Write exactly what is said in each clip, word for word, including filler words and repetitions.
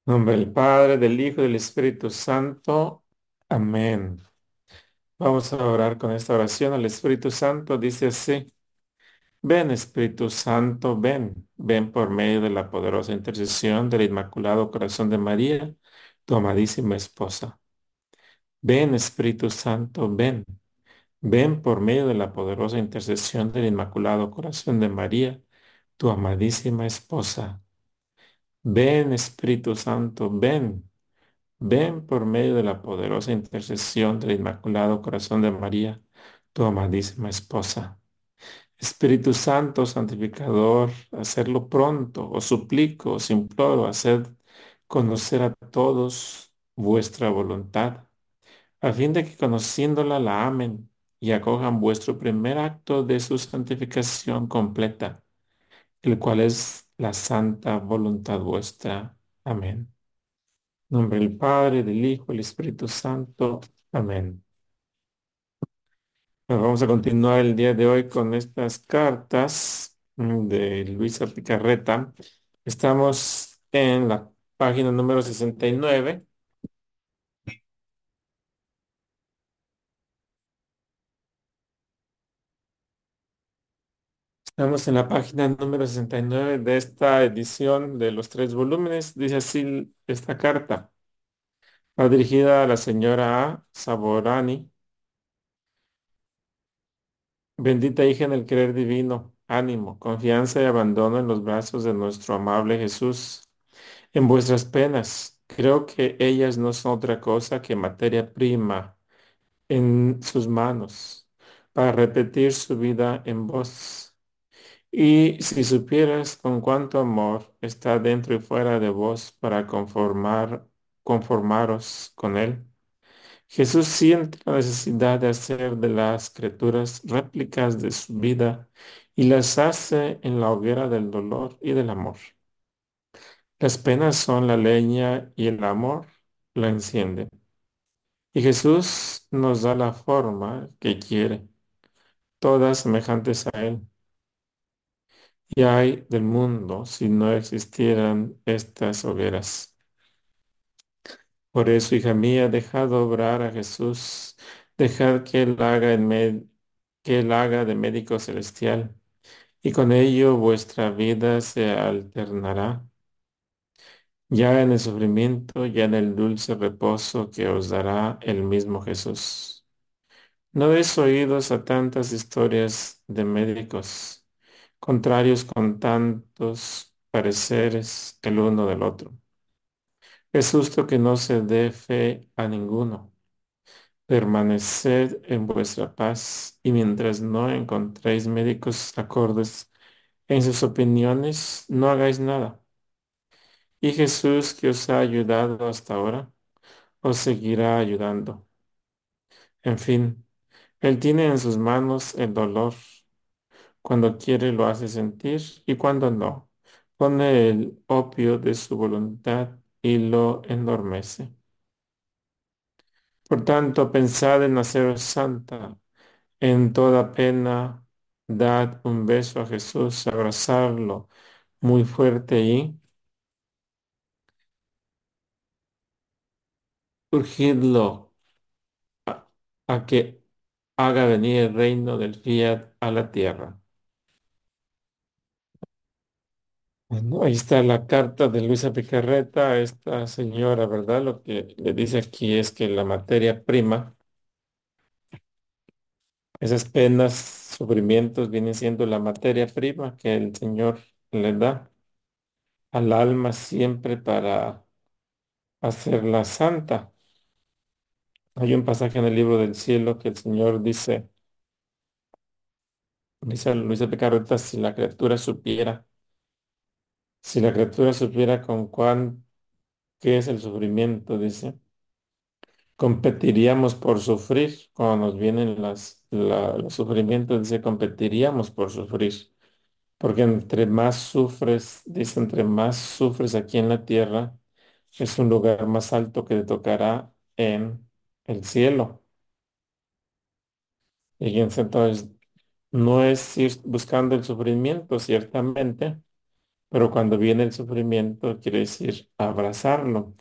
En nombre del Padre, del Hijo y del Espíritu Santo. Amén. Vamos a orar con esta oración. El Espíritu Santo dice así: Ven, Espíritu Santo, ven, ven por medio de la poderosa intercesión del Inmaculado Corazón de María, tu amadísima esposa. Ven, Espíritu Santo, ven, ven por medio de la poderosa intercesión del Inmaculado Corazón de María, tu amadísima esposa. Ven, Espíritu Santo, ven. Ven por medio de la poderosa intercesión del Inmaculado Corazón de María, tu amadísima esposa. Espíritu Santo, santificador, hacerlo pronto, os suplico, os imploro, haced conocer a todos vuestra voluntad, a fin de que conociéndola la amen y acojan vuestro primer acto de su santificación completa, el cual es la santa voluntad vuestra. Amén. En nombre del Padre, del Hijo, y del Espíritu Santo. Amén. Bueno, vamos a continuar el día de hoy con estas cartas mm, de Luisa Picarreta. Estamos en la página número sesenta y nueve. Estamos en la página número sesenta y nueve de esta edición de los tres volúmenes. Dice así esta carta. Va dirigida a la señora A. Saborani. Bendita hija en el querer divino, ánimo, confianza y abandono en los brazos de nuestro amable Jesús. En vuestras penas, creo que ellas no son otra cosa que materia prima en sus manos para repetir su vida en vos. Y si supieras con cuánto amor está dentro y fuera de vos para conformar, conformaros con Él. Jesús siente la necesidad de hacer de las criaturas réplicas de su vida y las hace en la hoguera del dolor y del amor. Las penas son la leña y el amor la enciende. Y Jesús nos da la forma que quiere, todas semejantes a Él. Y ay del mundo si no existieran estas hogueras. Por eso, hija mía, dejad obrar a Jesús, dejad que Él haga, en med- que Él haga de médico celestial, y con ello vuestra vida se alternará, ya en el sufrimiento, ya en el dulce reposo que os dará el mismo Jesús. No des oídos a tantas historias de médicos, contrarios con tantos pareceres el uno del otro. Es justo que no se dé fe a ninguno. Permaneced en vuestra paz y mientras no encontréis médicos acordes en sus opiniones, no hagáis nada. Y Jesús, que os ha ayudado hasta ahora, os seguirá ayudando. En fin, Él tiene en sus manos el dolor. Cuando quiere lo hace sentir y cuando no, pone el opio de su voluntad y lo endormece. Por tanto, pensad en haceros santa. En toda pena, dad un beso a Jesús, abrazarlo muy fuerte y urgidlo a, a que haga venir el reino del fiat a la tierra. Bueno, ahí está la carta de Luisa Picarreta, esta señora, ¿verdad? Lo que le dice aquí es que la materia prima, esas penas, sufrimientos, vienen siendo la materia prima que el Señor le da al alma siempre para hacerla santa. Hay un pasaje en el libro del cielo que el Señor dice, dice Luisa Picarreta, si la criatura supiera, si la criatura supiera con cuán, qué es el sufrimiento, dice. Competiríamos por sufrir. Cuando nos vienen las, la- los sufrimientos, dice, competiríamos por sufrir. Porque entre más sufres, dice, entre más sufres aquí en la tierra, es un lugar más alto que te tocará en el cielo. Y entonces no es ir buscando el sufrimiento, ciertamente, Pero cuando viene el sufrimiento, quiere decir abrazarlo,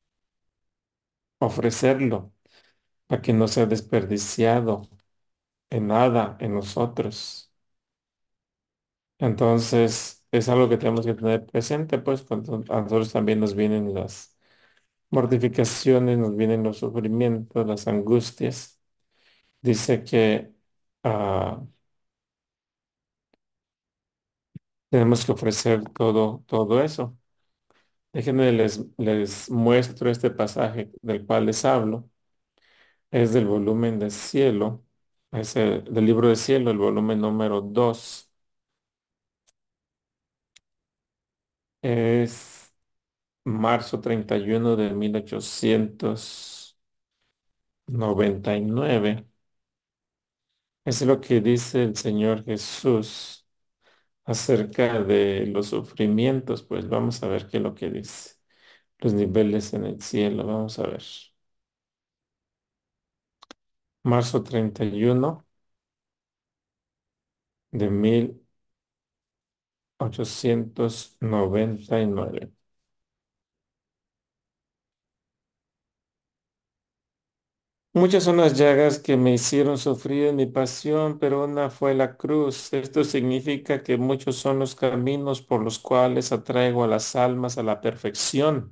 ofrecerlo, para que no sea desperdiciado en nada en nosotros. Entonces, es algo que tenemos que tener presente, pues cuando a nosotros también nos vienen las mortificaciones, nos vienen los sufrimientos, las angustias. Dice que ah, tenemos que ofrecer todo, todo eso. Déjenme les, les muestro este pasaje del cual les hablo. Es del volumen de cielo, es el- del libro de cielo, el volumen número dos. Es marzo treinta y uno de mil ochocientos noventa y nueve. Es lo que dice el Señor Jesús acerca de los sufrimientos. Pues vamos a ver qué es lo que dice. Los niveles en el cielo, vamos a ver. Marzo treinta y uno de mil ochocientos noventa y nueve. Muchas son las llagas que me hicieron sufrir en mi pasión, pero una fue la cruz. Esto significa que muchos son los caminos por los cuales atraigo a las almas a la perfección,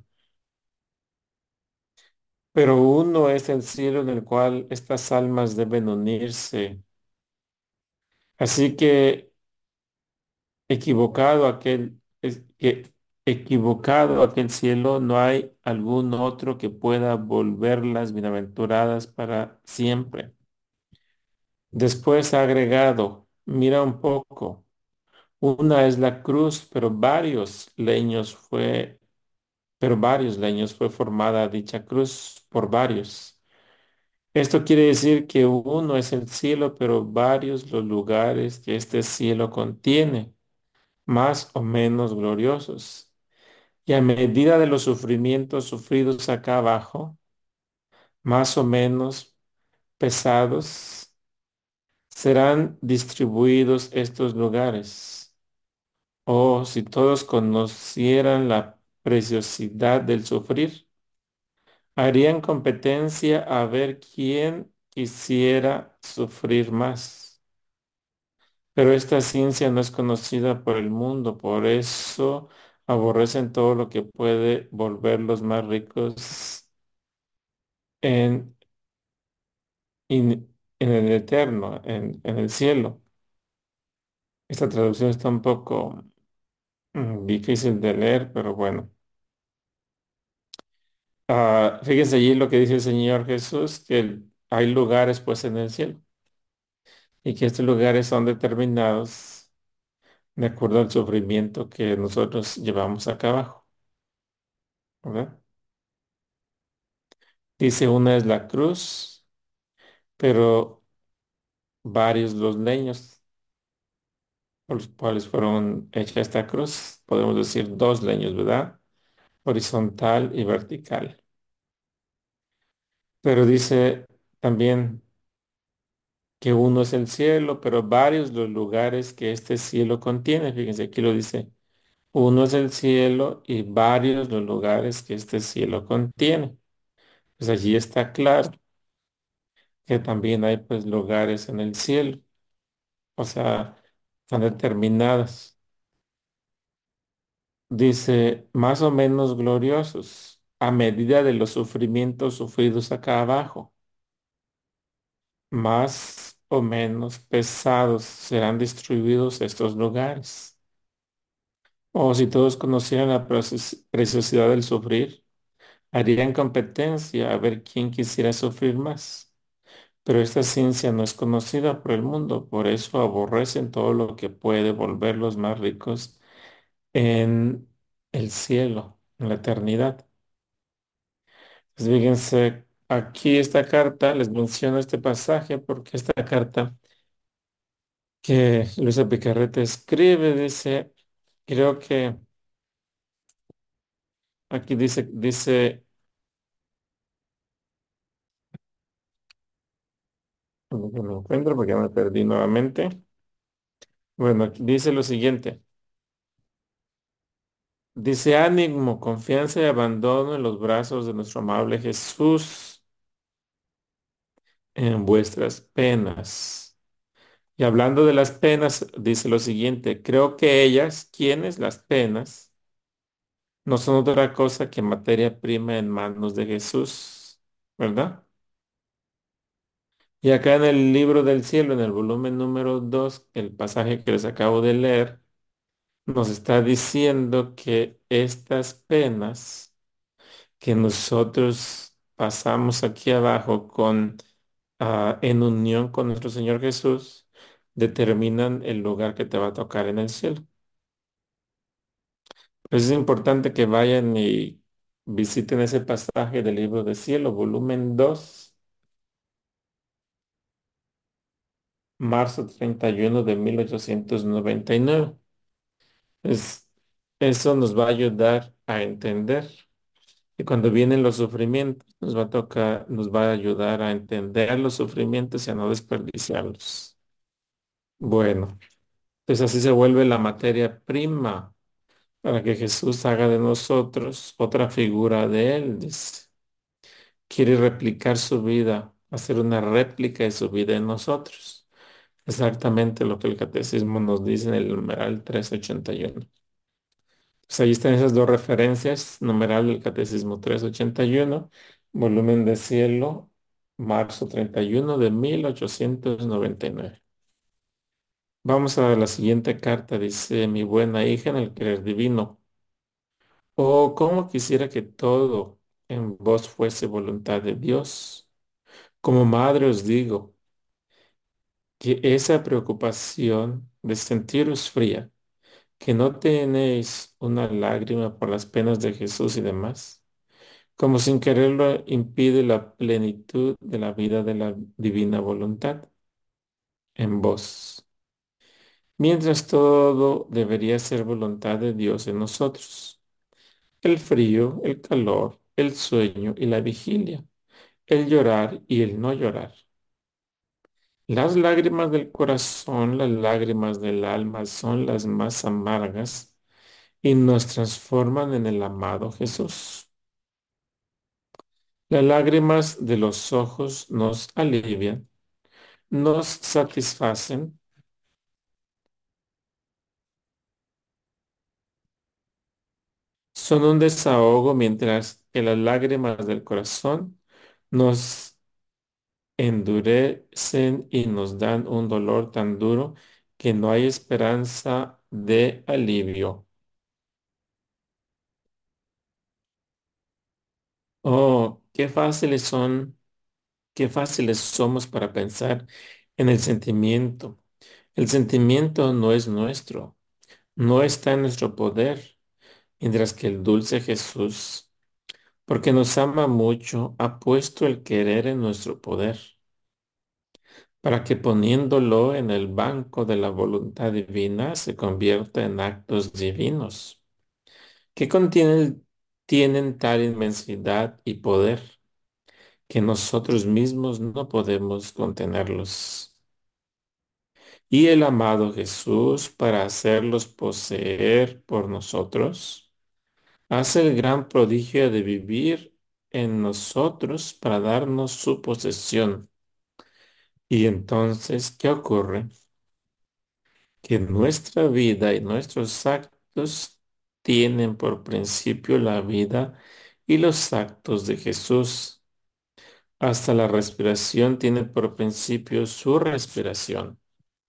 pero uno es el cielo en el cual estas almas deben unirse. Así que equivocado aquel, es que equivocado aquel cielo, no hay algún otro que pueda volverlas bienaventuradas para siempre. Después ha agregado, mira un poco. Una es la cruz, pero varios leños fue, pero varios leños fue formada dicha cruz por varios. Esto quiere decir que uno es el cielo, pero varios los lugares que este cielo contiene, más o menos gloriosos. Y a medida de los sufrimientos sufridos acá abajo, más o menos pesados, serán distribuidos estos lugares. Oh, si todos conocieran la preciosidad del sufrir, harían competencia a ver quién quisiera sufrir más. Pero esta ciencia no es conocida por el mundo, por eso aborrecen todo lo que puede volverlos más ricos en, in- en el eterno, en, en el cielo. Esta traducción está un poco mm, difícil de leer, pero bueno. Ah, fíjense allí lo que dice el Señor Jesús, que el- hay lugares pues en el cielo y que estos lugares son determinados de acuerdo al sufrimiento que nosotros llevamos acá abajo, ¿verdad? Dice una es la cruz, pero varios los leños por los cuales fueron hecha esta cruz, podemos decir dos leños, ¿verdad? Horizontal y vertical. Pero dice también que uno es el cielo, pero varios los lugares que este cielo contiene. Fíjense, aquí lo dice. Uno es el cielo y varios los lugares que este cielo contiene. Pues allí está claro que también hay pues lugares en el cielo, o sea, están determinadas. Dice, más o menos gloriosos, a medida de los sufrimientos sufridos acá abajo, más o menos pesados serán distribuidos estos lugares. O si todos conocieran la precio- preciosidad del sufrir, harían competencia a ver quién quisiera sufrir más. Pero esta ciencia no es conocida por el mundo, por eso aborrecen todo lo que puede volverlos más ricos en el cielo, en la eternidad. Pues fíjense, aquí esta carta, les menciono este pasaje porque esta carta que Luisa Picarreta escribe, dice, creo que aquí dice, dice, no lo encuentro porque ya me perdí nuevamente. Bueno, aquí dice lo siguiente. Dice ánimo, confianza y abandono en los brazos de nuestro amable Jesús en vuestras penas. Y hablando de las penas, dice lo siguiente, creo que ellas, quienes las penas, no son otra cosa que materia prima en manos de Jesús, ¿verdad? Y acá en el libro del cielo, en el volumen número dos, el pasaje que les acabo de leer, nos está diciendo que estas penas que nosotros pasamos aquí abajo con, ah, en unión con nuestro Señor Jesús, determinan el lugar que te va a tocar en el cielo. Pues es importante que vayan y visiten ese pasaje del libro del cielo, volumen dos, marzo treinta y uno de mil ochocientos noventa y nueve. Es, eso nos va a ayudar a entender. Y cuando vienen los sufrimientos, nos va a tocar, nos va a ayudar a entender los sufrimientos y a no desperdiciarlos. Bueno, pues así se vuelve la materia prima para que Jesús haga de nosotros otra figura de Él. Dice. Quiere replicar su vida, hacer una réplica de su vida en nosotros. Exactamente lo que el catecismo nos dice en el numeral trescientos ochenta y uno. Pues ahí están esas dos referencias, numeral del Catecismo trescientos ochenta y uno, volumen de cielo, marzo treinta y uno de mil ochocientos noventa y nueve. Vamos a la siguiente carta, dice mi buena hija en el querer divino. Oh, cómo quisiera que todo en vos fuese voluntad de Dios. Como madre os digo que esa preocupación de sentiros fría, que no tenéis una lágrima por las penas de Jesús y demás como sin quererlo impide la plenitud de la vida de la divina voluntad en vos, mientras todo debería ser voluntad de Dios en nosotros. El frío, el calor, el sueño y la vigilia, el llorar y el no llorar. Las lágrimas del corazón, las lágrimas del alma son las más amargas y nos transforman en el amado Jesús. Las lágrimas de los ojos nos alivian, nos satisfacen, son un desahogo, mientras que las lágrimas del corazón nos endurecen y nos dan un dolor tan duro que no hay esperanza de alivio. Oh, qué fáciles son, qué fáciles somos para pensar en el sentimiento. El sentimiento no es nuestro, no está en nuestro poder, mientras que el dulce Jesús, porque nos ama mucho, ha puesto el querer en nuestro poder, para que poniéndolo en el banco de la voluntad divina se convierta en actos divinos, que contienen, tienen tal inmensidad y poder que nosotros mismos no podemos contenerlos. Y el amado Jesús, para hacerlos poseer por nosotros, hace el gran prodigio de vivir en nosotros para darnos su posesión. Y entonces, ¿qué ocurre? Que nuestra vida y nuestros actos tienen por principio la vida y los actos de Jesús. Hasta la respiración tiene por principio su respiración.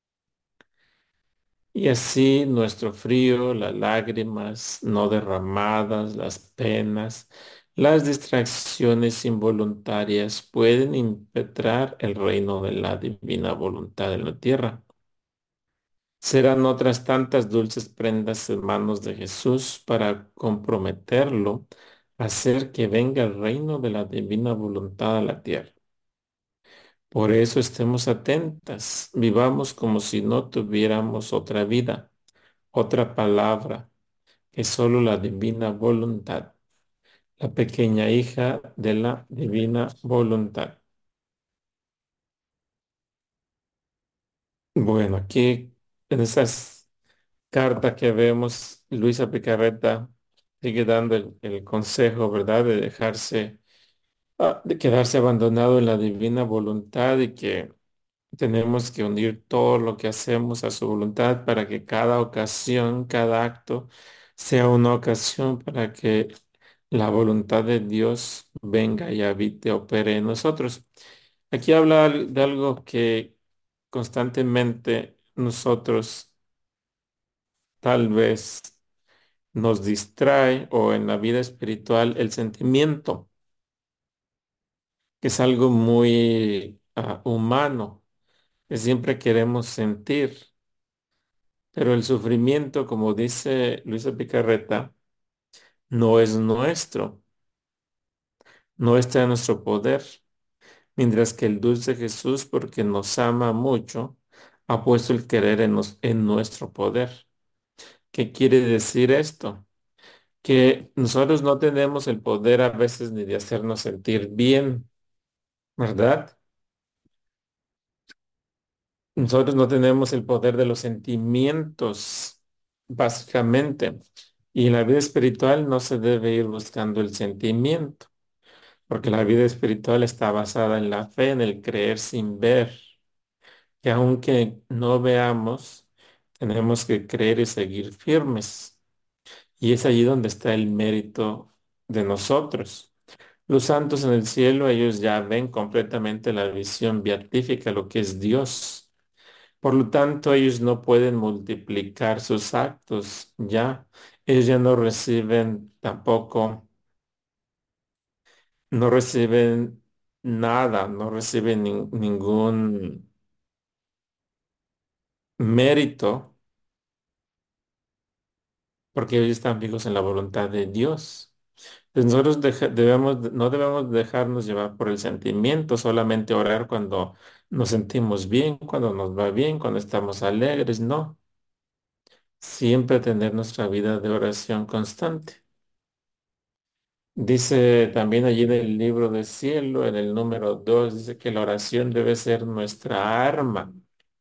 Y así nuestro frío, las lágrimas no derramadas, las penas, las distracciones involuntarias pueden impetrar el reino de la divina voluntad en la tierra. Serán otras tantas dulces prendas en manos de Jesús para comprometerlo a hacer que venga el reino de la divina voluntad a la tierra. Por eso estemos atentas, vivamos como si no tuviéramos otra vida, otra palabra, que solo la divina voluntad, la pequeña hija de la divina voluntad. Bueno, aquí en esas cartas que vemos, Luisa Picarreta sigue dando el, el consejo, ¿verdad? De dejarse, ah, de quedarse abandonado en la divina voluntad y que tenemos que unir todo lo que hacemos a su voluntad para que cada ocasión, cada acto sea una ocasión para que la voluntad de Dios venga y habite, opere en nosotros. Aquí habla al- de algo que constantemente nosotros tal vez nos distrae o en la vida espiritual el sentimiento, que es algo muy ah, humano, que siempre queremos sentir. Pero el sufrimiento, como dice Luisa Picarreta, no es nuestro, no está en nuestro poder, mientras que el dulce Jesús, porque nos ama mucho, ha puesto el querer en, nos- en nuestro poder. ¿Qué quiere decir esto? Que nosotros no tenemos el poder a veces ni de hacernos sentir bien, ¿verdad? Nosotros no tenemos el poder de los sentimientos, básicamente. Y en la vida espiritual no se debe ir buscando el sentimiento, porque la vida espiritual está basada en la fe, en el creer sin ver. Que aunque no veamos, tenemos que creer y seguir firmes. Y es allí donde está el mérito de nosotros. Los santos en el cielo, ellos ya ven completamente la visión beatífica, lo que es Dios. Por lo tanto, ellos no pueden multiplicar sus actos ya. Ellos ya no reciben tampoco, no reciben nada, no reciben nin- ningún mérito porque ellos están fijos en la voluntad de Dios. Pues nosotros deja- debemos, no debemos dejarnos llevar por el sentimiento, solamente orar cuando nos sentimos bien, cuando nos va bien, cuando estamos alegres, no. Siempre tener nuestra vida de oración constante. Dice también allí en el libro del cielo, en el número dos, dice que la oración debe ser nuestra arma.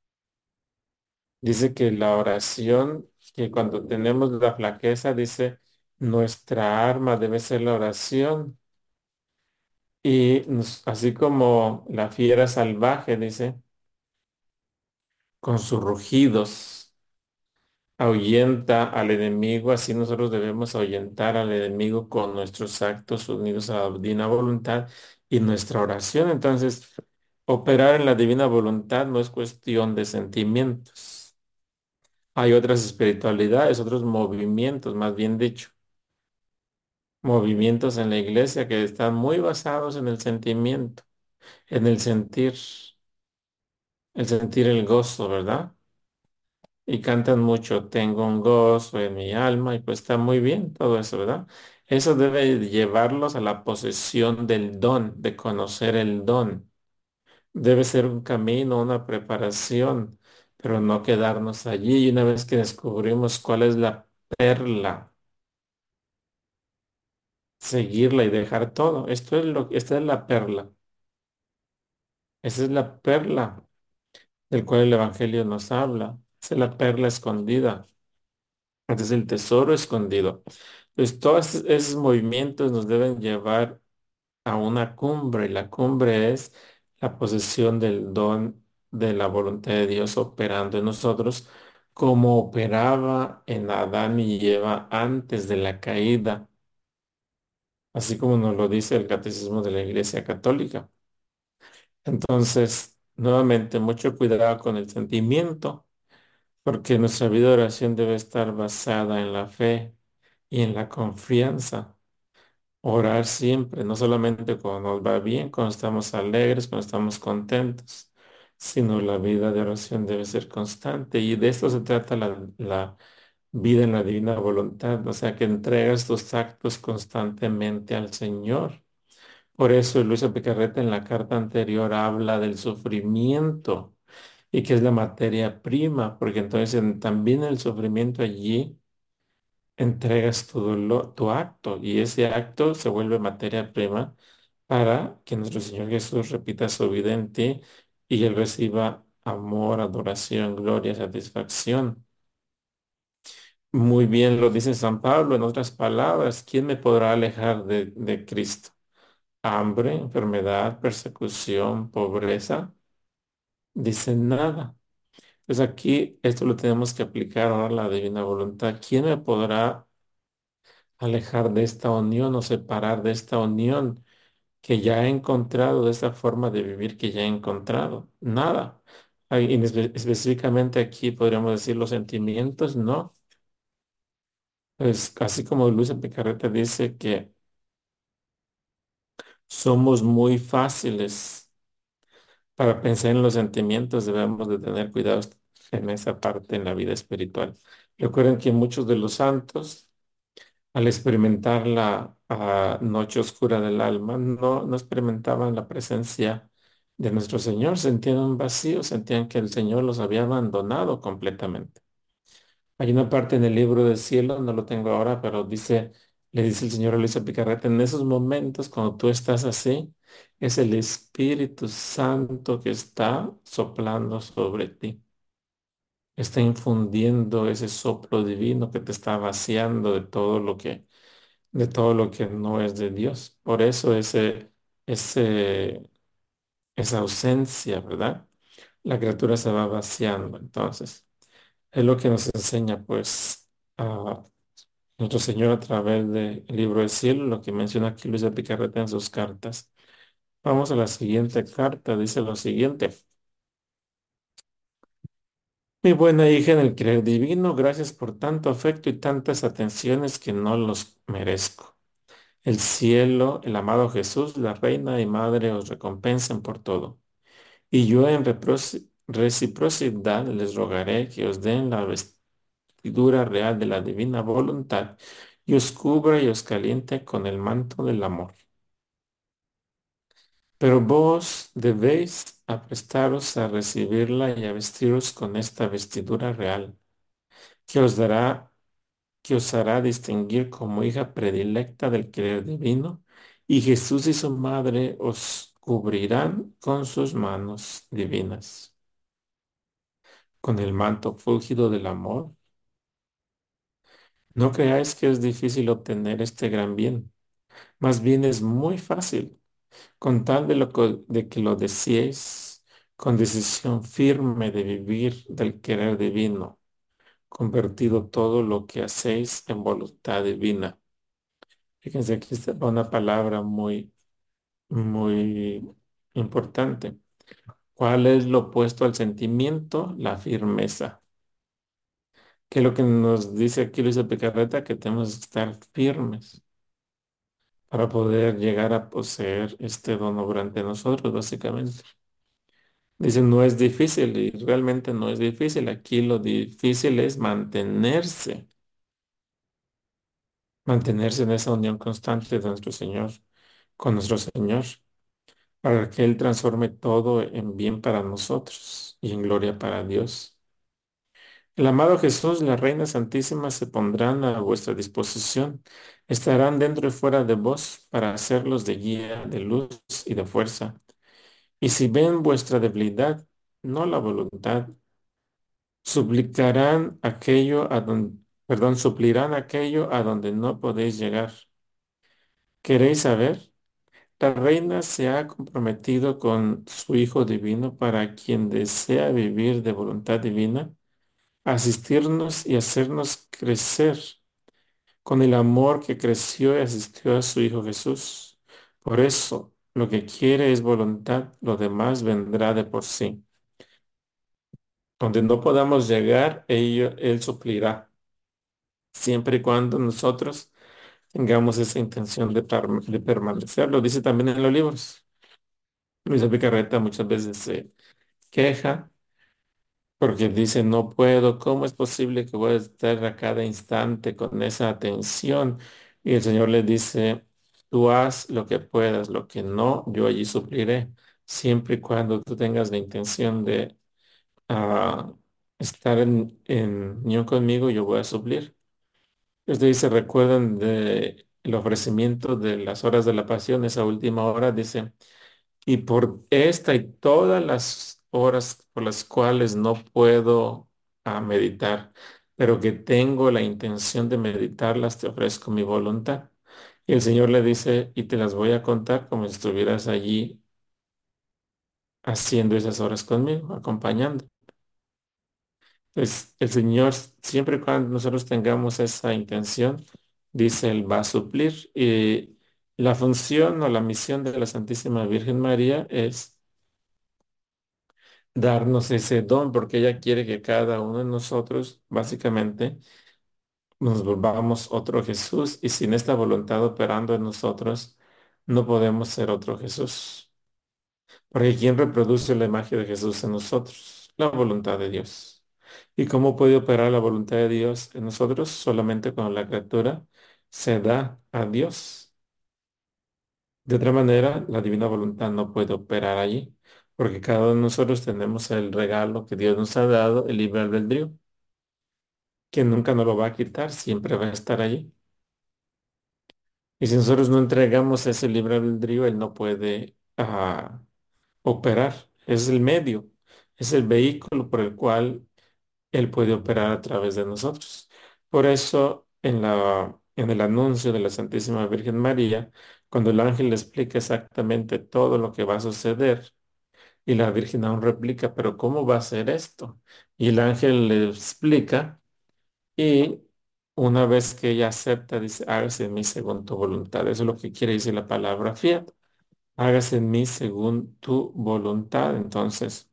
Dice que la oración, que cuando tenemos la flaqueza, dice, nuestra arma debe ser la oración. Y nos- así como la fiera salvaje, dice, con sus rugidos, ahuyenta al enemigo, así nosotros debemos ahuyentar al enemigo con nuestros actos unidos a la divina voluntad y nuestra oración. Entonces, operar en la divina voluntad no es cuestión de sentimientos. Hay otras espiritualidades, otros movimientos, más bien dicho, movimientos en la iglesia que están muy basados en el sentimiento, en el sentir, el sentir el gozo, ¿verdad? Y cantan mucho, tengo un gozo en mi alma, y pues está muy bien todo eso, ¿verdad? Eso debe llevarlos a la posesión del don, de conocer el don. Debe ser un camino, una preparación, pero no quedarnos allí. Y una vez que descubrimos cuál es la perla, seguirla y dejar todo. Esto es lo, esta es la perla. Esa es la perla del cual el Evangelio nos habla. Esa es la perla escondida. Este es el tesoro escondido. Pues todos esos movimientos nos deben llevar a una cumbre, y la cumbre es la posesión del don de la voluntad de Dios operando en nosotros, como operaba en Adán y Eva antes de la caída, así como nos lo dice el Catecismo de la Iglesia Católica. Entonces, nuevamente, mucho cuidado con el sentimiento, porque nuestra vida de oración debe estar basada en la fe y en la confianza. Orar siempre, no solamente cuando nos va bien, cuando estamos alegres, cuando estamos contentos, sino la vida de oración debe ser constante. Y de esto se trata la, la vida en la divina voluntad, o sea, que entregas tus actos constantemente al Señor. Por eso Luisa Picarreta en la carta anterior habla del sufrimiento y que es la materia prima, porque entonces en- también el sufrimiento allí entregas tu dolor, tu acto, y ese acto se vuelve materia prima para que nuestro Señor Jesús repita su vida en ti y Él reciba amor, adoración, gloria, satisfacción. Muy bien lo dice San Pablo, en otras palabras, ¿quién me podrá alejar de, de Cristo? Hambre, enfermedad, persecución, pobreza. Dice nada. Pues aquí esto lo tenemos que aplicar ahora a la divina voluntad. ¿Quién me podrá alejar de esta unión o separar de esta unión que ya he encontrado, de esta forma de vivir que ya he encontrado? Nada. Ahí, y espe- específicamente aquí podríamos decir los sentimientos, no. Pues así como Luisa Picarreta dice que somos muy fáciles para pensar en los sentimientos, debemos de tener cuidados en esa parte en la vida espiritual. Recuerden que muchos de los santos, al experimentar la ah, noche oscura del alma, no, no experimentaban la presencia de nuestro Señor, sentían un vacío, sentían que el Señor los había abandonado completamente. Hay una parte en el libro del cielo, no lo tengo ahora, pero dice, le dice el Señor a Luisa Picarreta, en esos momentos cuando tú estás así, es el Espíritu Santo que está soplando sobre ti, está infundiendo ese soplo divino que te está vaciando de todo lo que, de todo lo que no es de Dios. Por eso ese, ese, esa ausencia, ¿verdad? La criatura se va vaciando. Entonces, es lo que nos enseña, pues, a nuestro Señor a través del libro del cielo, lo que menciona aquí Luis de Picarreta en sus cartas. Vamos a la siguiente carta, dice lo siguiente. Mi buena hija en el querer divino, gracias por tanto afecto y tantas atenciones que no los merezco. El cielo, el amado Jesús, la Reina y Madre os recompensen por todo. Y yo en reproci- reciprocidad les rogaré que os den la vestidura real de la divina voluntad y os cubra y os caliente con el manto del amor. Pero vos debéis aprestaros a recibirla y a vestiros con esta vestidura real, que os dará, que os hará distinguir como hija predilecta del querer divino, y Jesús y su madre os cubrirán con sus manos divinas, con el manto fúlgido del amor. No creáis que es difícil obtener este gran bien, más bien es muy fácil. Con tal de, lo co- de que lo deseéis, con decisión firme de vivir del querer divino, convertido todo lo que hacéis en voluntad divina. Fíjense, aquí está una palabra muy, muy importante. ¿Cuál es lo opuesto al sentimiento? La firmeza. ¿Qué es lo que nos dice aquí Luisa Picarreta? Que tenemos que estar firmes para poder llegar a poseer este don obrante en nosotros, básicamente. Dice, no es difícil y realmente no es difícil. Aquí lo difícil es mantenerse, mantenerse en esa unión constante de nuestro Señor, con nuestro Señor, para que Él transforme todo en bien para nosotros y en gloria para Dios. El amado Jesús, la Reina Santísima, se pondrán a vuestra disposición. Estarán dentro y fuera de vos para hacerlos de guía, de luz y de fuerza. Y si ven vuestra debilidad, no la voluntad, suplicarán aquello a donde, perdón, suplirán aquello a donde no podéis llegar. ¿Queréis saber? La reina se ha comprometido con su Hijo Divino para quien desea vivir de voluntad divina, asistirnos y hacernos crecer con el amor que creció y asistió a su Hijo Jesús. Por eso, lo que quiere es voluntad, lo demás vendrá de por sí. Donde no podamos llegar, ello- Él suplirá, siempre y cuando nosotros tengamos esa intención de, par- de permanecer. Lo dice también en los libros. Luisa Picarreta muchas veces se queja porque dice, no puedo, ¿cómo es posible que voy a estar a cada instante con esa atención? Y el Señor le dice, tú haz lo que puedas, lo que no, yo allí supliré, siempre y cuando tú tengas la intención de ah, estar en, en unión conmigo, yo voy a suplir. Usted dice, recuerdan de el ofrecimiento de las horas de la pasión, esa última hora, dice, y por esta y todas las horas por las cuales no puedo ah, meditar, pero que tengo la intención de meditarlas, te ofrezco mi voluntad. Y el Señor le dice, y te las voy a contar como si estuvieras allí haciendo esas horas conmigo, acompañando. Pues el Señor, siempre y cuando nosotros tengamos esa intención, dice, Él va a suplir. Y la función o la misión de la Santísima Virgen María es darnos ese don, porque ella quiere que cada uno de nosotros, básicamente, nos volvamos otro Jesús, y sin esta voluntad operando en nosotros, no podemos ser otro Jesús. Porque ¿quién reproduce la imagen de Jesús en nosotros? La voluntad de Dios. ¿Y cómo puede operar la voluntad de Dios en nosotros? Solamente cuando la criatura se da a Dios. De otra manera, la divina voluntad no puede operar allí, porque cada uno de nosotros tenemos el regalo que Dios nos ha dado, el libre albedrío, que nunca nos lo va a quitar, siempre va a estar allí. Y si nosotros no entregamos ese libre albedrío, Él no puede ah, operar. Es el medio, es el vehículo por el cual Él puede operar a través de nosotros. Por eso, en la, en el anuncio de la Santísima Virgen María, cuando el ángel le explica exactamente todo lo que va a suceder, y la Virgen aún replica, pero ¿cómo va a ser esto? Y el ángel le explica, y una vez que ella acepta, dice, hágase en mí según tu voluntad. Eso es lo que quiere decir la palabra fiat. Hágase en mí según tu voluntad. Entonces,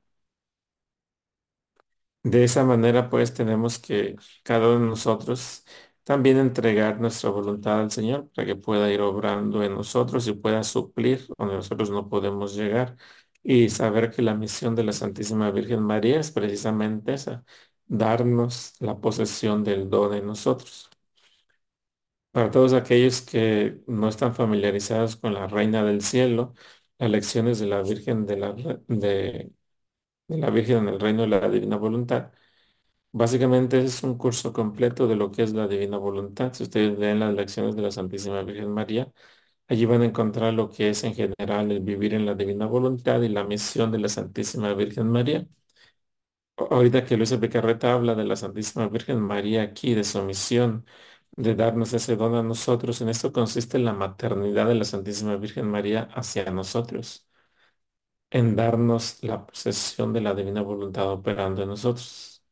de esa manera, pues tenemos que cada uno de nosotros también entregar nuestra voluntad al Señor para que pueda ir obrando en nosotros y pueda suplir donde nosotros no podemos llegar. Y saber que la misión de la Santísima Virgen María es precisamente esa, darnos la posesión del don en nosotros. Para todos aquellos que no están familiarizados con la Reina del Cielo, las lecciones de la Virgen de la, de, de la Virgen en el Reino de la Divina Voluntad. Básicamente es un curso completo de lo que es la divina voluntad. Si ustedes leen las lecciones de la Santísima Virgen María, allí van a encontrar lo que es en general el vivir en la divina voluntad y la misión de la Santísima Virgen María. A- Ahorita que Luisa Picarreta habla de la Santísima Virgen María aquí, de su misión, de darnos ese don a nosotros, en esto consiste la maternidad de la Santísima Virgen María hacia nosotros, en darnos la posesión de la divina voluntad operando en nosotros.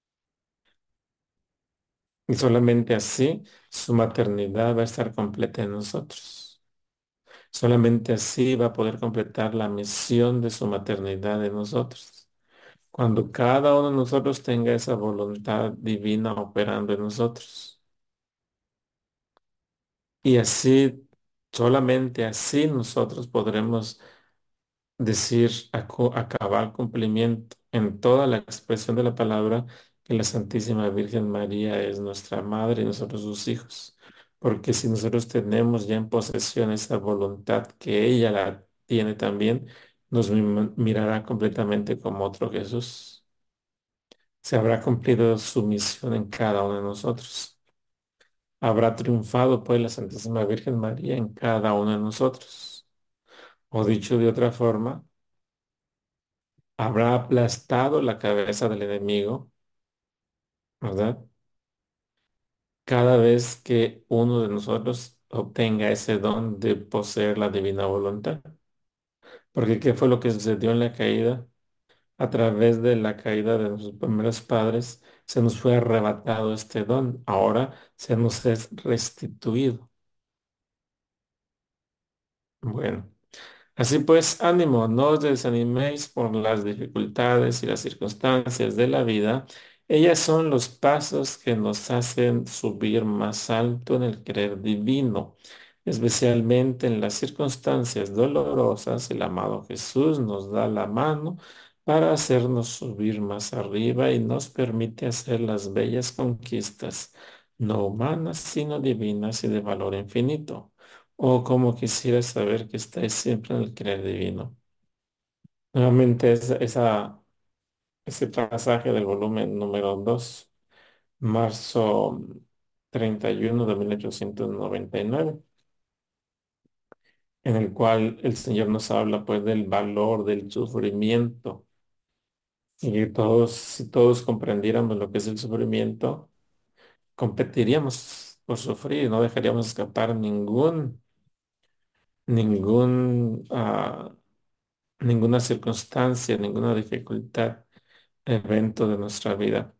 Y solamente así su maternidad va a estar completa en nosotros. Solamente así va a poder completar la misión de su maternidad en nosotros. Cuando cada uno de nosotros tenga esa voluntad divina operando en nosotros. Y así, solamente así nosotros podremos decir a, co- a cabal cumplimiento en toda la expresión de la palabra que la Santísima Virgen María es nuestra madre y nosotros sus hijos. Porque si nosotros tenemos ya en posesión esa voluntad que ella la tiene también, nos mi- mirará completamente como otro Jesús. Se habrá cumplido su misión en cada uno de nosotros. Habrá triunfado pues la Santísima Virgen María en cada uno de nosotros. O dicho de otra forma, habrá aplastado la cabeza del enemigo, ¿verdad? Cada vez que uno de nosotros obtenga ese don de poseer la divina voluntad. Porque ¿qué fue lo que sucedió en la caída? A través de la caída de nuestros primeros padres, se nos fue arrebatado este don. Ahora se nos es restituido. Bueno. Así pues, ánimo, no os desaniméis por las dificultades y las circunstancias de la vida. Ellas son los pasos que nos hacen subir más alto en el querer divino. Especialmente en las circunstancias dolorosas, el amado Jesús nos da la mano para hacernos subir más arriba y nos permite hacer las bellas conquistas, no humanas, sino divinas y de valor infinito. Oh, como quisiera saber que estáis siempre en el querer divino. Nuevamente esa, esa- ese pasaje del volumen número dos, marzo treinta y uno de mil ochocientos noventa y nueve, en el cual el Señor nos habla pues del valor del sufrimiento. Y que todos, si todos comprendiéramos lo que es el sufrimiento, competiríamos por sufrir, no dejaríamos escapar ningún, ningún, ah, ninguna circunstancia, ninguna dificultad, evento de nuestra vida.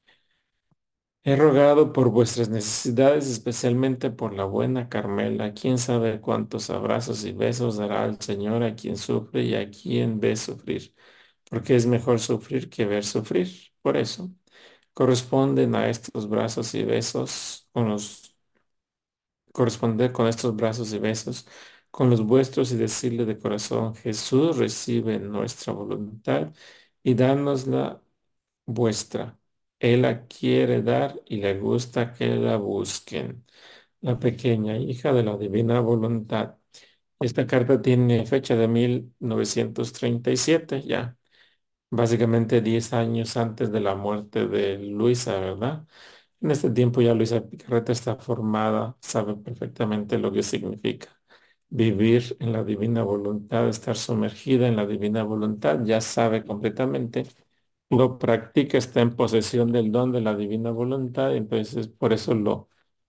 He rogado por vuestras necesidades, especialmente por la buena Carmela. Quién sabe cuántos abrazos y besos dará al Señor a quien sufre y a quien ve sufrir, porque es mejor sufrir que ver sufrir. Por eso, corresponden a estos brazos y besos con los corresponder con estos brazos y besos con los vuestros y decirle de corazón: Jesús, recibe nuestra voluntad y danos la vuestra. Él la quiere dar y le gusta que la busquen. La pequeña hija de la divina voluntad. Esta carta tiene fecha de mil novecientos treinta y siete, ya básicamente diez años antes de la muerte de Luisa, ¿verdad? En este tiempo ya Luisa Picarreta está formada, sabe perfectamente lo que significa vivir en la divina voluntad, estar sumergida en la divina voluntad, ya sabe completamente, lo practica, está en posesión del don de la divina voluntad, entonces por eso lo,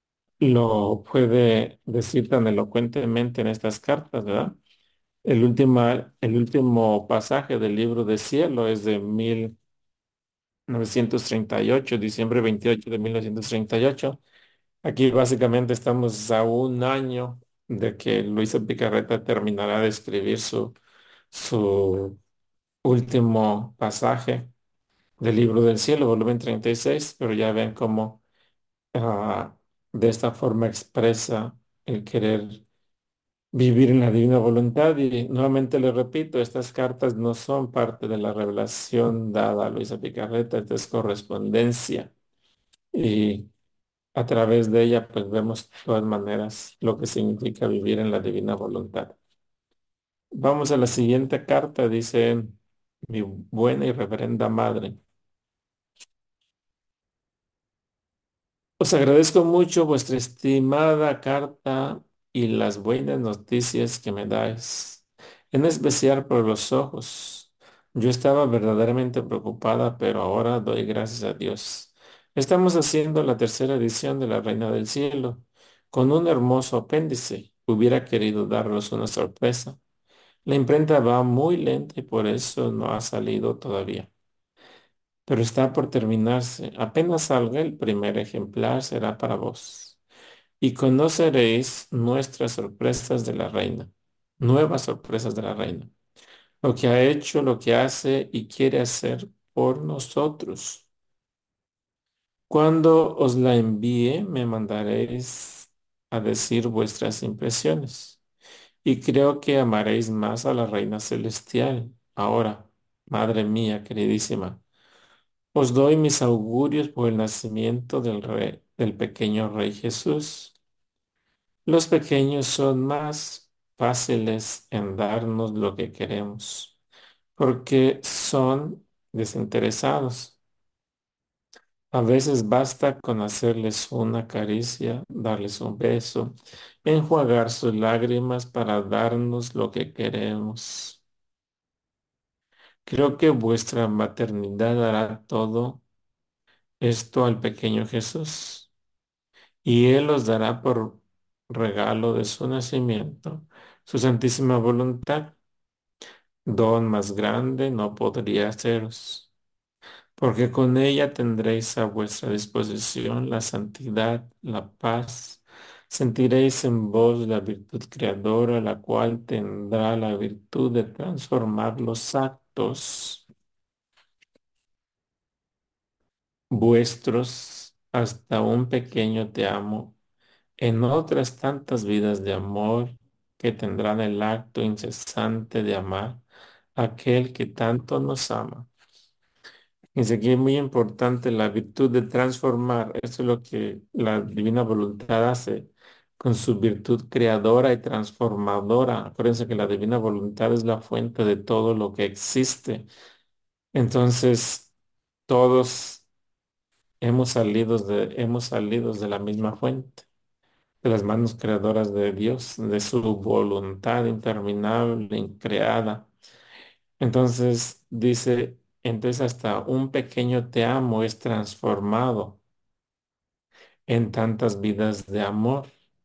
lo puede decir tan elocuentemente en estas cartas, ¿verdad? El última, el último pasaje del libro de cielo es de mil novecientos treinta y ocho, diciembre veintiocho de mil novecientos treinta y ocho. Aquí básicamente estamos a un año de que Luisa Picarreta terminará de escribir su, su último pasaje del libro del cielo, volumen treinta y seis, pero ya ven cómo ah, de esta forma expresa el querer vivir en la divina voluntad. Y nuevamente le repito, estas cartas no son parte de la revelación dada a Luisa Picarreta, esta es correspondencia. Y a través de ella, pues vemos de todas maneras lo que significa vivir en la divina voluntad. Vamos a la siguiente carta, dice: mi buena y reverenda madre. Os agradezco mucho vuestra estimada carta y las buenas noticias que me dais, en especial por los ojos. Yo estaba verdaderamente preocupada, pero ahora doy gracias a Dios. Estamos haciendo la tercera edición de La Reina del Cielo, con un hermoso apéndice. Hubiera querido daros una sorpresa. La imprenta va muy lenta y por eso no ha salido todavía, pero está por terminarse. Apenas salga el primer ejemplar será para vos. Y conoceréis nuestras sorpresas de la reina, nuevas sorpresas de la reina, lo que ha hecho, lo que hace y quiere hacer por nosotros. Cuando os la envíe, me mandaréis a decir vuestras impresiones. Y creo que amaréis más a la reina celestial. Ahora, madre mía queridísima, os doy mis augurios por el nacimiento del rey, del pequeño rey Jesús. Los pequeños son más fáciles en darnos lo que queremos, porque son desinteresados. A veces basta con hacerles una caricia, darles un beso, enjuagar sus lágrimas para darnos lo que queremos. Creo que vuestra maternidad hará todo esto al pequeño Jesús, y Él os dará por regalo de su nacimiento su santísima voluntad. Don más grande no podría haceros, porque con ella tendréis a vuestra disposición la santidad, la paz. Sentiréis en vos la virtud creadora, la cual tendrá la virtud de transformar los actos vuestros hasta un pequeño te amo en otras tantas vidas de amor que tendrán el acto incesante de amar a aquel que tanto nos ama. Y aquí es muy importante la virtud de transformar. Eso es lo que la divina voluntad hace con su virtud creadora y transformadora. Acuérdense que la divina voluntad es la fuente de todo lo que existe. Entonces, todos hemos salido de, hemos salido de la misma fuente, de las manos creadoras de Dios, de su voluntad interminable, increada. Entonces dice, entonces hasta un pequeño te amo es transformado en tantas vidas de amor.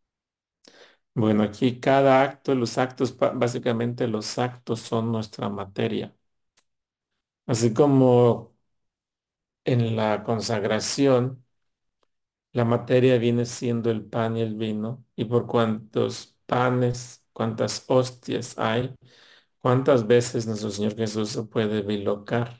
Bueno, aquí cada acto, los actos, pa- básicamente los actos son nuestra materia. Así como en la consagración, la materia viene siendo el pan y el vino, y por cuántos panes, cuántas hostias hay, cuántas veces nuestro Señor Jesús se puede bilocar,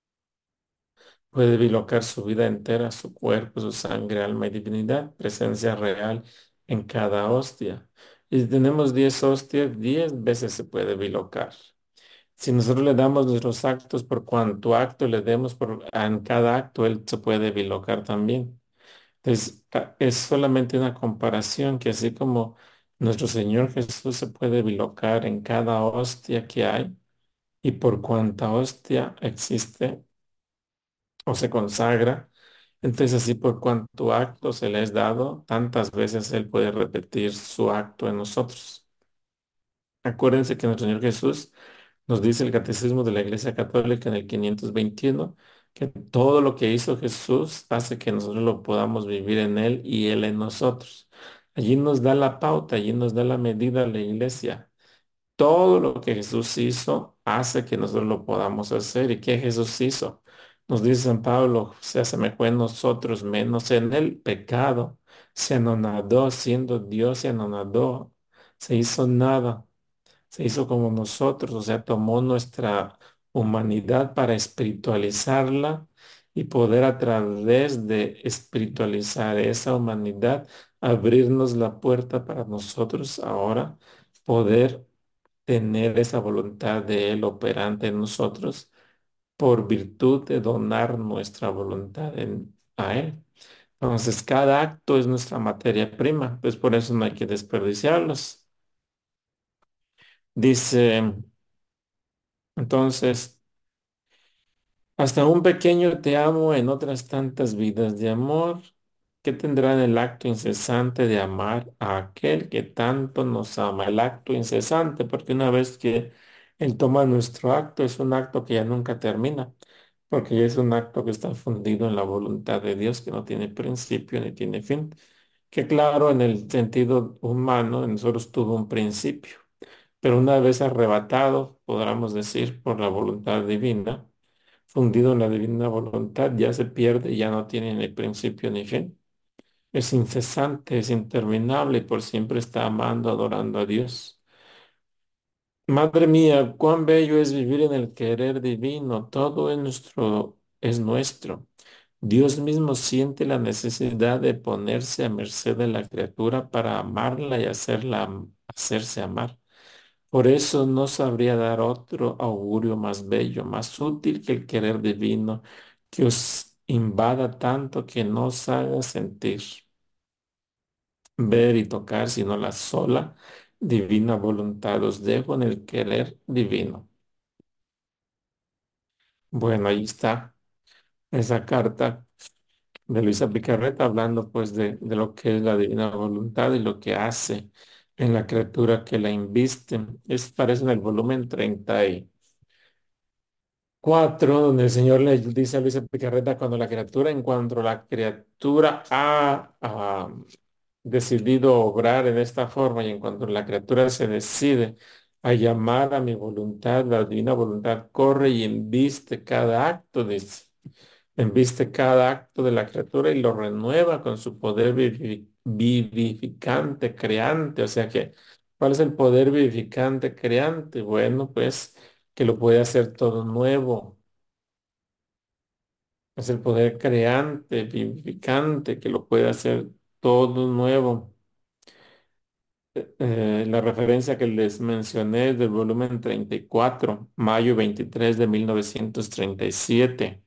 puede bilocar su vida entera, su cuerpo, su sangre, alma y divinidad, presencia real en cada hostia. Y si tenemos diez hostias, diez veces se puede bilocar. Si nosotros le damos nuestros actos por cuanto acto le demos por, en cada acto, él se puede bilocar también. Entonces, a- es solamente una comparación que así como nuestro Señor Jesús se puede bilocar en cada hostia que hay y por cuanta hostia existe o se consagra, entonces así por cuanto acto se le es dado, tantas veces Él puede repetir su acto en nosotros. Acuérdense que nuestro Señor Jesús nos dice el Catecismo de la Iglesia Católica en el quinientos veintiuno que todo lo que hizo Jesús hace que nosotros lo podamos vivir en Él y Él en nosotros. Allí nos da la pauta, allí nos da la medida la Iglesia. Todo lo que Jesús hizo hace que nosotros lo podamos hacer. ¿Y qué Jesús hizo? Nos dice San Pablo, se asemejó en nosotros menos en el pecado. Se anonadó, siendo Dios, se anonadó, se hizo nada, se hizo como nosotros, o sea, tomó nuestra humanidad para espiritualizarla y poder a través de espiritualizar esa humanidad, abrirnos la puerta para nosotros ahora poder tener esa voluntad de Él operante en nosotros por virtud de donar nuestra voluntad en, a Él. Entonces, cada acto es nuestra materia prima, pues por eso no hay que desperdiciarlos. Dice, entonces, hasta un pequeño te amo en otras tantas vidas de amor, que tendrán el acto incesante de amar a aquel que tanto nos ama. El acto incesante, porque una vez que Él toma nuestro acto, es un acto que ya nunca termina, porque ya es un acto que está fundido en la voluntad de Dios, que no tiene principio ni tiene fin. Que claro, en el sentido humano, en nosotros tuvo un principio, pero una vez arrebatado, podríamos decir, por la voluntad divina fundido en la divina voluntad, ya se pierde y ya no tiene ni principio ni fin. Es incesante, es interminable y por siempre está amando, adorando a Dios. Madre mía, cuán bello es vivir en el querer divino. Todo es nuestro, es nuestro. Dios mismo siente la necesidad de ponerse a merced de la criatura para amarla y hacerla, hacerse amar. Por eso no sabría dar otro augurio más bello, más útil que el querer divino, que os invada tanto que no os haga sentir, ver y tocar, sino la sola divina voluntad. Os dejo en el querer divino. Bueno, ahí está esa carta de Luisa Picarreta hablando pues de, de lo que es la divina voluntad y lo que hace en la criatura que la inviste. Es, parece en el volumen treinta y cuatro, donde el Señor le dice a Luisa Picarreta, cuando la criatura, en cuanto la criatura ha ah, decidido obrar en esta forma y en cuanto la criatura se decide a llamar a mi voluntad, la divina voluntad corre y embiste cada acto, dice, embiste cada acto de la criatura y lo renueva con su poder vivi- vivificante, creante. O sea que, ¿cuál es el poder vivificante, creante? Bueno, pues que lo puede hacer todo nuevo. Es el poder creante, vivificante, que lo puede hacer todo nuevo. Eh, la referencia que les mencioné es del volumen treinta y cuatro, mayo veintitrés de mil novecientos treinta y siete.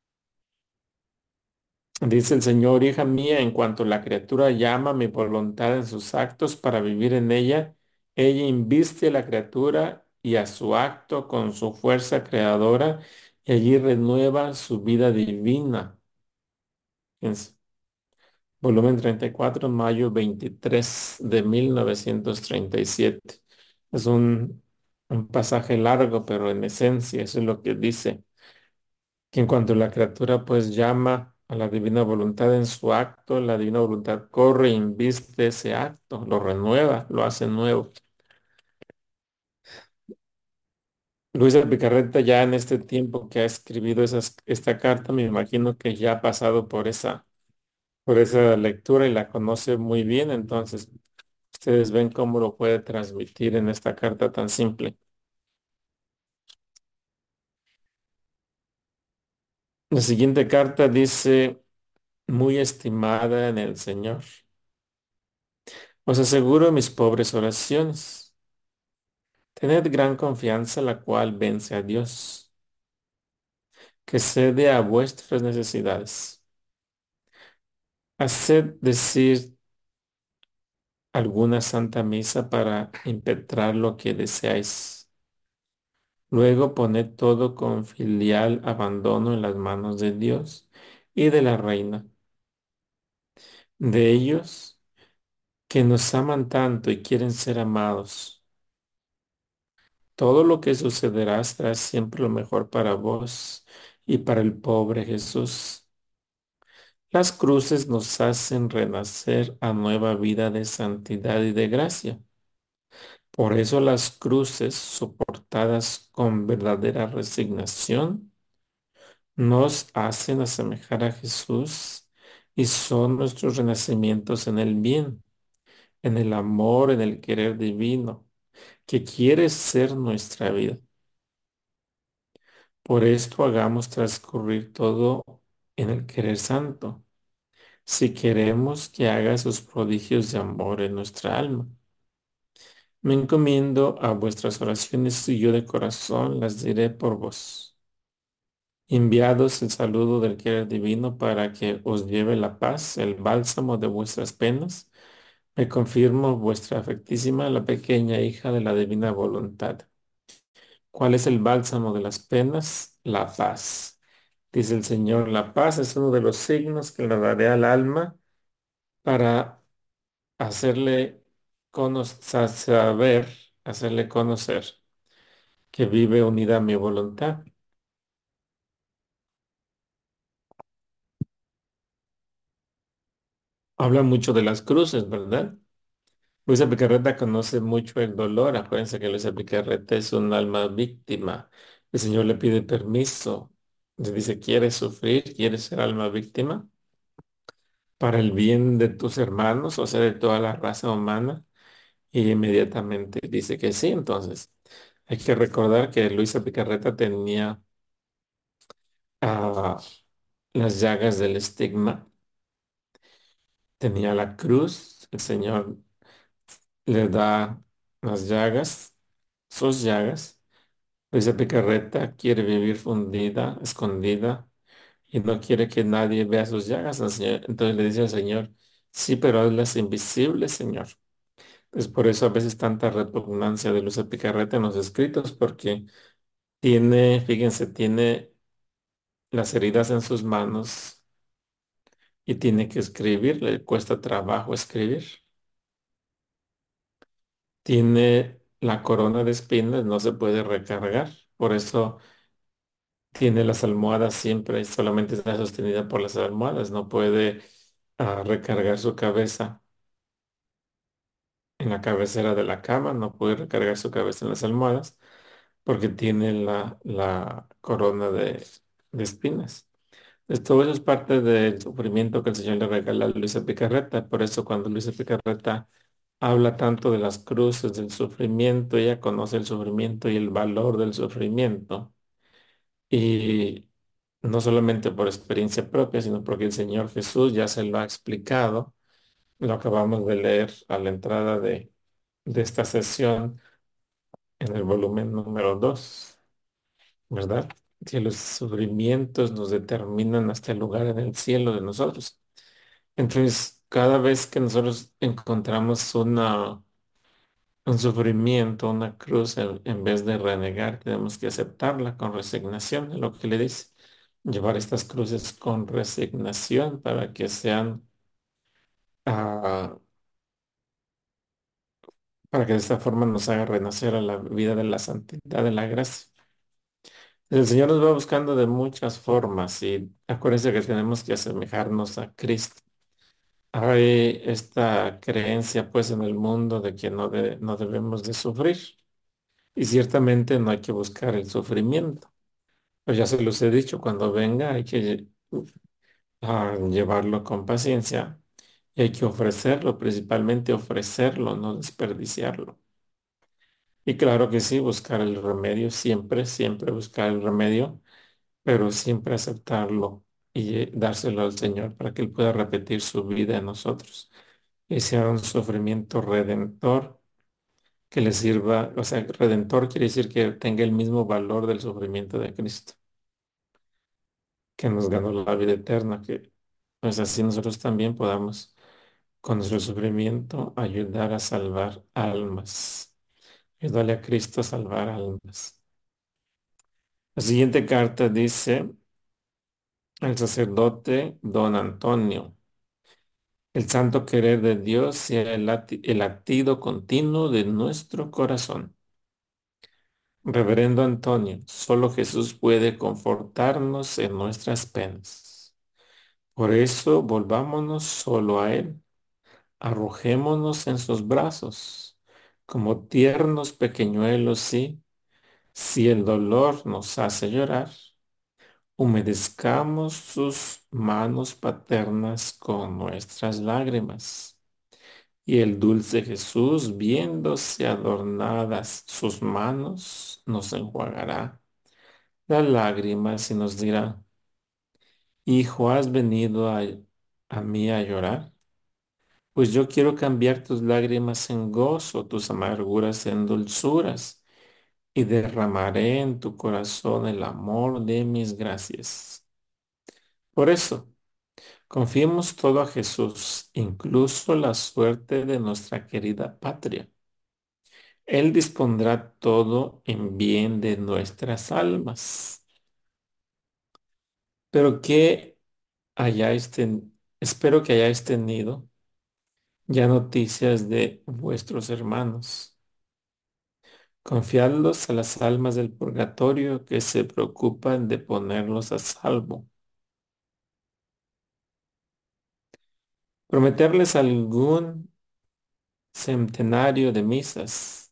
Dice el Señor, hija mía, en cuanto la criatura llama mi voluntad en sus actos para vivir en ella, ella inviste a la criatura y a su acto con su fuerza creadora y allí renueva su vida divina. Fíjense. Volumen treinta y cuatro, mayo veintitrés de mil novecientos treinta y siete. Es un, un pasaje largo, pero en esencia eso es lo que dice, que en cuanto la criatura pues llama a la divina voluntad en su acto, la divina voluntad corre, inviste ese acto, lo renueva, lo hace nuevo. Luisa Picarreta ya en este tiempo que ha escribido esas, esta carta, me imagino que ya ha pasado por esa, por esa lectura y la conoce muy bien, entonces ustedes ven cómo lo puede transmitir en esta carta tan simple. La siguiente carta dice, muy estimada en el Señor, os aseguro mis pobres oraciones. Tened gran confianza, la cual vence a Dios, que cede a vuestras necesidades. Haced decir alguna santa misa para impetrar lo que deseáis. Luego poned todo con filial abandono en las manos de Dios y de la Reina, de ellos que nos aman tanto y quieren ser amados. Todo lo que sucederá será siempre lo mejor para vos y para el pobre Jesús. Las cruces nos hacen renacer a nueva vida de santidad y de gracia. Por eso las cruces, soportadas con verdadera resignación, nos hacen asemejar a Jesús y son nuestros renacimientos en el bien, en el amor, en el querer divino, que quiere ser nuestra vida. Por esto hagamos transcurrir todo en el querer santo, si queremos que haga sus prodigios de amor en nuestra alma. Me encomiendo a vuestras oraciones y yo de corazón las diré por vos. Enviados el saludo del querer divino para que os lleve la paz, el bálsamo de vuestras penas, me confirmo vuestra afectísima, la pequeña hija de la divina voluntad. ¿Cuál es el bálsamo de las penas? La paz. Dice el Señor, la paz es uno de los signos que le daré al alma para hacerle cono- sa- saber, hacerle conocer que vive unida a mi voluntad. Habla mucho de las cruces, ¿verdad? Luisa Picarreta conoce mucho el dolor. Acuérdense que Luisa Picarreta es un alma víctima. El Señor le pide permiso. Le dice, ¿quieres sufrir? ¿Quieres ser alma víctima? Para el bien de tus hermanos, o sea, de toda la raza humana. Y inmediatamente dice que sí. Entonces, hay que recordar que Luisa Picarreta tenía ah, las llagas del estigma, tenía la cruz. El Señor le da las llagas, sus llagas. Luisa Picarreta quiere vivir fundida, escondida, y no quiere que nadie vea sus llagas al Señor. Entonces le dice al Señor, sí, pero hazlas invisibles, Señor. Es por eso a veces tanta repugnancia de Luisa Picarreta en los escritos, porque tiene, fíjense, tiene las heridas en sus manos y tiene que escribir, le cuesta trabajo escribir. Tiene la corona de espinas, no se puede recargar. Por eso tiene las almohadas siempre, solamente está sostenida por las almohadas, no puede ah, recargar su cabeza en la cabecera de la cama, no puede recargar su cabeza en las almohadas porque tiene la, la corona de, de espinas. Pues todo eso es parte del sufrimiento que el Señor le regala a Luisa Picarreta. Por eso cuando Luisa Picarreta habla tanto de las cruces, del sufrimiento, ella conoce el sufrimiento y el valor del sufrimiento. Y no solamente por experiencia propia, sino porque el Señor Jesús ya se lo ha explicado. Lo acabamos de leer a la entrada de, de esta sesión en el volumen número dos, ¿verdad? Que los sufrimientos nos determinan hasta el lugar en el cielo de nosotros. Entonces, cada vez que nosotros encontramos una, un sufrimiento, una cruz, en, en vez de renegar, tenemos que aceptarla con resignación, es lo que le dice. Llevar estas cruces con resignación para que sean, ah, para que de esta forma nos haga renacer a la vida de la santidad, de la gracia. El Señor nos va buscando de muchas formas y acuérdense que tenemos que asemejarnos a Cristo. Hay esta creencia pues en el mundo de que no, de- no debemos de sufrir y ciertamente no hay que buscar el sufrimiento. Pues ya se los he dicho, cuando venga hay que ah, llevarlo con paciencia y hay que ofrecerlo, principalmente ofrecerlo, no desperdiciarlo. Y claro que sí, buscar el remedio, siempre, siempre buscar el remedio, pero siempre aceptarlo y eh, dárselo al Señor para que Él pueda repetir su vida en nosotros y sea un sufrimiento redentor que le sirva, o sea, redentor quiere decir que tenga el mismo valor del sufrimiento de Cristo, que nos ganó la vida eterna, que pues así nosotros también podamos con nuestro sufrimiento ayudar a salvar almas, ayudarle a Cristo a salvar almas. La siguiente carta dice al sacerdote don Antonio: el santo querer de Dios sea el, lati- el latido continuo de nuestro corazón. Reverendo Antonio, solo Jesús puede confortarnos en nuestras penas. Por eso volvámonos solo a Él, arrojémonos en sus brazos, como tiernos pequeñuelos, sí, si el dolor nos hace llorar, humedezcamos sus manos paternas con nuestras lágrimas. Y el dulce Jesús, viéndose adornadas sus manos, nos enjuagará las lágrimas y nos dirá: Hijo, ¿has venido a, a mí a llorar? Pues yo quiero cambiar tus lágrimas en gozo, tus amarguras en dulzuras, y derramaré en tu corazón el amor de mis gracias. Por eso, confiemos todo a Jesús, incluso la suerte de nuestra querida patria. Él dispondrá todo en bien de nuestras almas. Pero que hayáis ten- espero que hayáis tenido ya noticias de vuestros hermanos. Confiadlos a las almas del purgatorio que se preocupan de ponerlos a salvo. Prometerles algún centenario de misas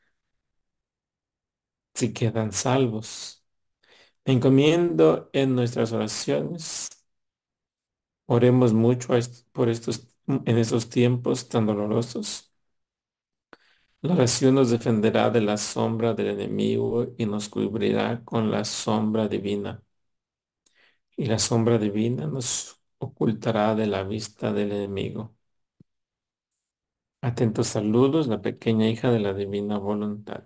si quedan salvos. Encomiendo en nuestras oraciones. Oremos mucho a est- por estos, en estos tiempos tan dolorosos. La oración nos defenderá de la sombra del enemigo y nos cubrirá con la sombra divina. Y la sombra divina nos ocultará de la vista del enemigo. Atentos saludos, la pequeña hija de la divina voluntad.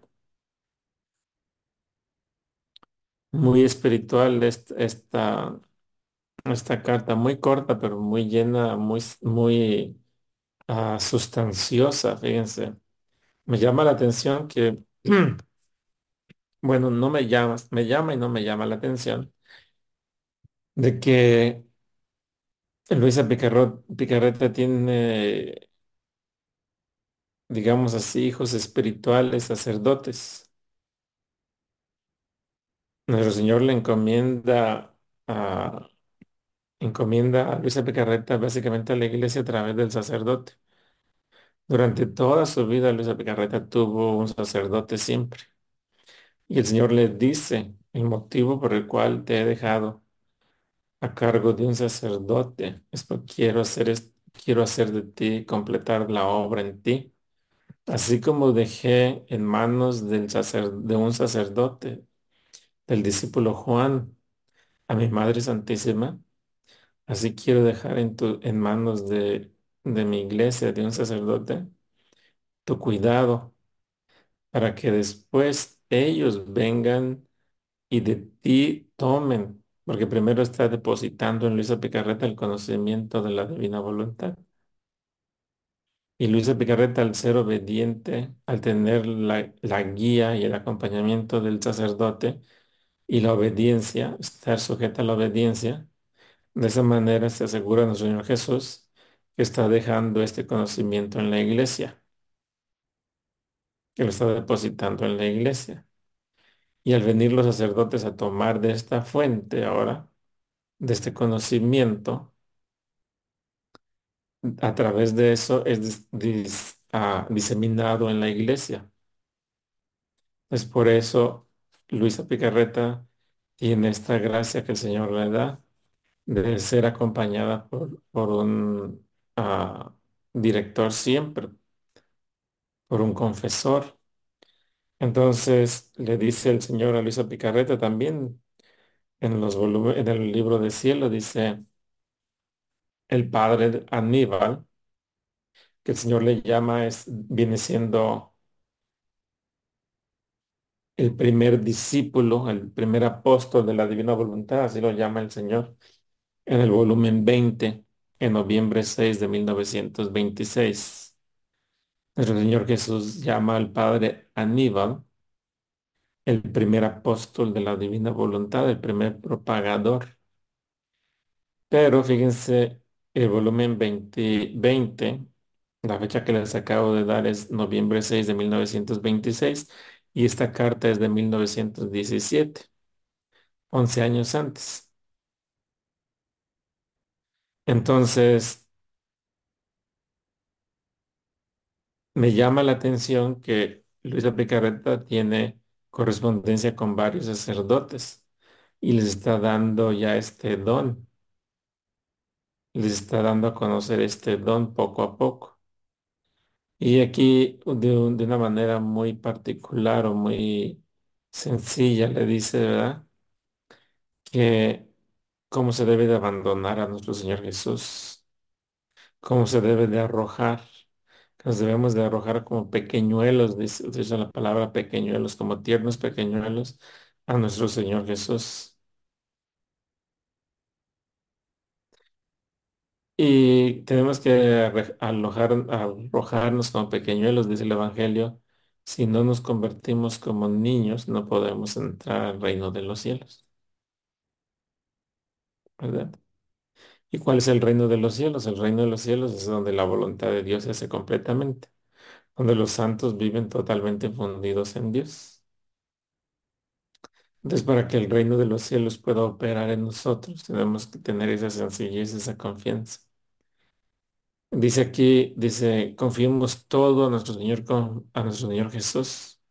Muy espiritual esta, esta, esta carta, muy corta, pero muy llena, muy, muy ah, sustanciosa, fíjense. Me llama la atención que, bueno, no me llama, me llama y no me llama la atención de que Luisa Picarro- Picarreta tiene, digamos así, hijos espirituales, sacerdotes. Nuestro Señor le encomienda a, encomienda a Luisa Picarreta básicamente a la iglesia a través del sacerdote. Durante toda su vida, Luisa Picarreta tuvo un sacerdote siempre. Y el Señor le dice: el motivo por el cual te he dejado a cargo de un sacerdote es porque quiero hacer, es- quiero hacer de ti, completar la obra en ti. Así como dejé en manos del sacer- de un sacerdote, del discípulo Juan, a mi Madre Santísima, así quiero dejar en, tu, en manos de, de mi iglesia, de un sacerdote, tu cuidado, para que después ellos vengan y de ti tomen, porque primero está depositando en Luisa Picarreta el conocimiento de la divina voluntad. Y Luisa Picarreta, al ser obediente, al tener la, la guía y el acompañamiento del sacerdote y la obediencia, estar sujeta a la obediencia, de esa manera se asegura nuestro Señor Jesús que está dejando este conocimiento en la iglesia, que lo está depositando en la iglesia. Y al venir los sacerdotes a tomar de esta fuente ahora, de este conocimiento, a través de eso es dis- dis- ah, diseminado en la iglesia. Es por eso Luisa Picarreta tiene esta gracia que el Señor le da de ser acompañada por, por un ah, director siempre, por un confesor. Entonces le dice el Señor a Luisa Picarreta también en los volúmenes, en el libro de cielo, dice el padre Aníbal, que el Señor le llama, es, viene siendo el primer discípulo, el primer apóstol de la divina voluntad, así lo llama el Señor, en el volumen veinte, en noviembre seis de mil novecientos veintiséis. Nuestro Señor Jesús llama al padre Aníbal el primer apóstol de la divina voluntad, el primer propagador. Pero fíjense, el volumen veinte veinte, la fecha que les acabo de dar es noviembre seis de mil novecientos veintiséis y esta carta es de mil novecientos diecisiete, once años antes. Entonces, me llama la atención que Luisa Picarreta tiene correspondencia con varios sacerdotes y les está dando ya este don, les está dando a conocer este don poco a poco. Y aquí de, un- de una manera muy particular o muy sencilla le dice, ¿verdad? Que cómo se debe de abandonar a nuestro Señor Jesús, cómo se debe de arrojar, que nos debemos de arrojar como pequeñuelos, dice, utiliza la palabra pequeñuelos, como tiernos pequeñuelos a nuestro Señor Jesús. Y tenemos que arre- alojar, arrojarnos como pequeñuelos, dice el Evangelio. Si no nos convertimos como niños, no podemos entrar al reino de los cielos, ¿verdad? ¿Y cuál es el reino de los cielos? El reino de los cielos es donde la voluntad de Dios se hace completamente, donde los santos viven totalmente fundidos en Dios. Entonces, para que el reino de los cielos pueda operar en nosotros, tenemos que tener esa sencillez, esa confianza. Dice aquí, dice, confiemos todo a nuestro Señor, con- a nuestro Señor Jesús.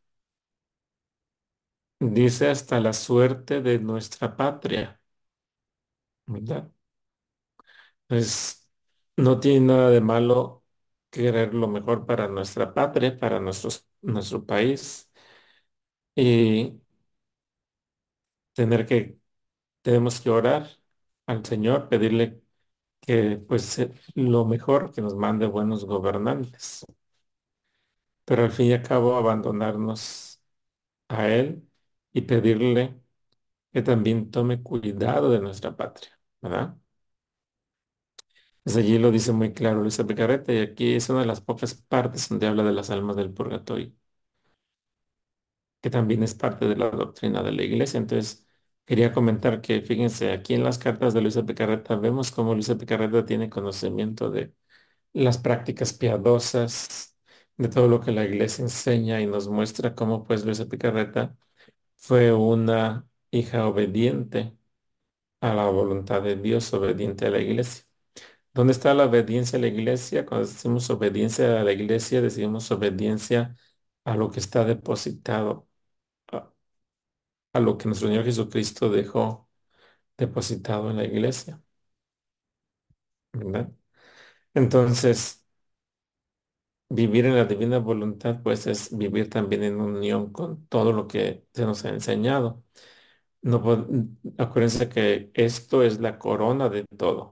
Dice hasta la suerte de nuestra patria, ¿verdad? Pues no tiene nada de malo querer lo mejor para nuestra patria, para nuestros, nuestro país y tener que, tenemos que orar al Señor, pedirle que pues eh, lo mejor, que nos mande buenos gobernantes, pero al fin y al cabo abandonarnos a Él y pedirle que también tome cuidado de nuestra patria, ¿verdad? Pues allí lo dice muy claro Luisa Picarreta y aquí es una de las pocas partes donde habla de las almas del purgatorio, que también es parte de la doctrina de la iglesia. Entonces, quería comentar que, fíjense, aquí en las cartas de Luisa Picarreta vemos cómo Luisa Picarreta tiene conocimiento de las prácticas piadosas, de todo lo que la iglesia enseña y nos muestra cómo pues Luisa Picarreta fue una hija obediente a la voluntad de Dios, obediente a la iglesia. ¿Dónde está la obediencia a la iglesia? Cuando decimos obediencia a la iglesia, decimos obediencia a lo que está depositado, a, a lo que nuestro Señor Jesucristo dejó depositado en la iglesia, ¿verdad? Entonces, vivir en la divina voluntad, pues es vivir también en unión con todo lo que se nos ha enseñado. No, pod- acuérdense que esto es la corona de todo.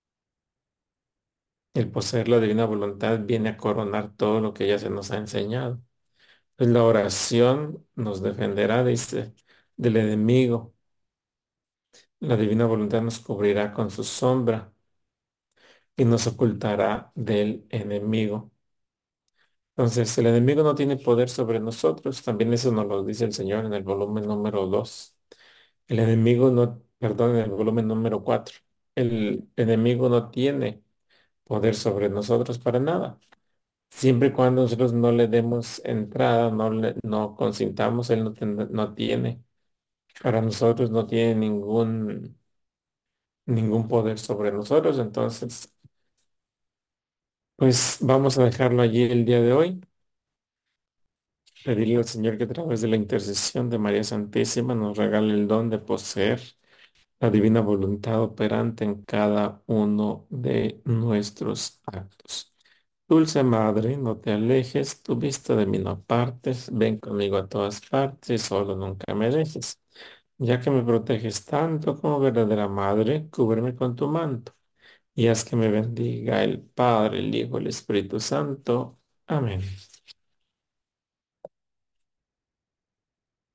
El poseer la divina voluntad viene a coronar todo lo que ya se nos ha enseñado. Pues la oración nos defenderá, dice, del enemigo. La divina voluntad nos cubrirá con su sombra y nos ocultará del enemigo. Entonces, el enemigo no tiene poder sobre nosotros. También eso nos lo dice el Señor en el volumen número dos. El enemigo no, perdón, en el volumen número cuatro. El enemigo no tiene poder sobre nosotros para nada. Siempre y cuando nosotros no le demos entrada, no le, no consintamos, Él no, ten- no tiene, para nosotros no tiene ningún, ningún poder sobre nosotros. Entonces, pues vamos a dejarlo allí el día de hoy. Pedirle al Señor que a través de la intercesión de María Santísima nos regale el don de poseer la divina voluntad operante en cada uno de nuestros actos. Dulce Madre, no te alejes, tu vista de mí no apartes, ven conmigo a todas partes y solo nunca me dejes. Ya que me proteges tanto como verdadera Madre, cúbreme con tu manto y haz que me bendiga el Padre, el Hijo, el Espíritu Santo. Amén.